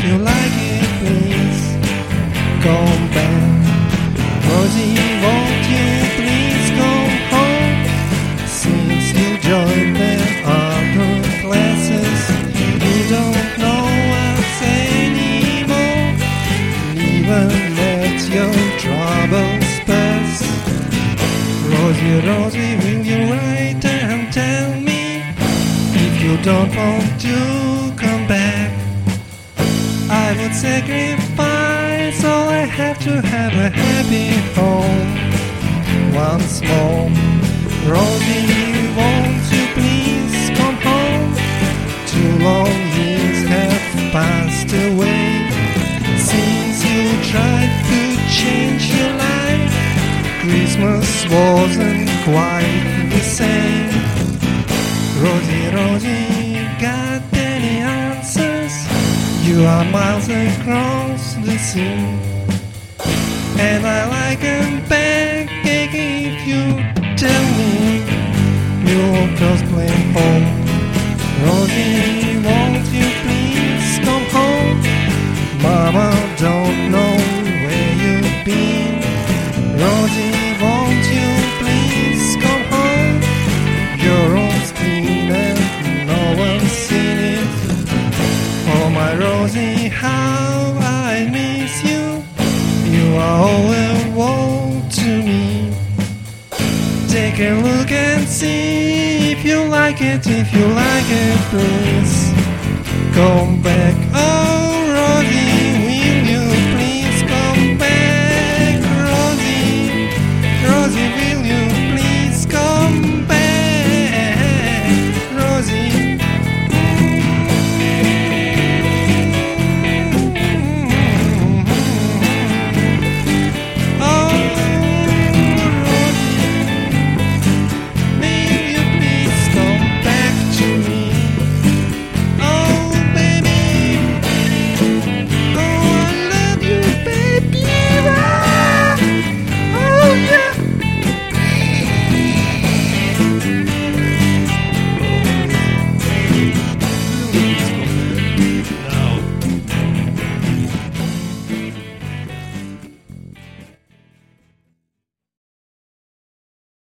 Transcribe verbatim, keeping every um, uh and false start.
you like it, please come back. Rosie, won't you please come home? Since you joined the other classes, you don't know us anymore. Even let your troubles pass. Rosie, Rosie, will you write and tell me if you don't want to come back? I would sacrifice all I have to have a happy home once more. Rosie, won't you please come home? Too long years have passed away since you tried to change your life. Christmas wasn't quite the same. Rosie, Rosie, got any answers? You are miles across the sea, and I like a pancake if you tell me you're just playing home. Rosie, won't you please come home? Mama don't know where you've been. Rosie, won't you please come home? Your room's clean and no one's seen it. Oh my Rosie, how I miss you. You are all a world to me. Take a look and see if you like it. If you like it, please come back. Oh Rosie,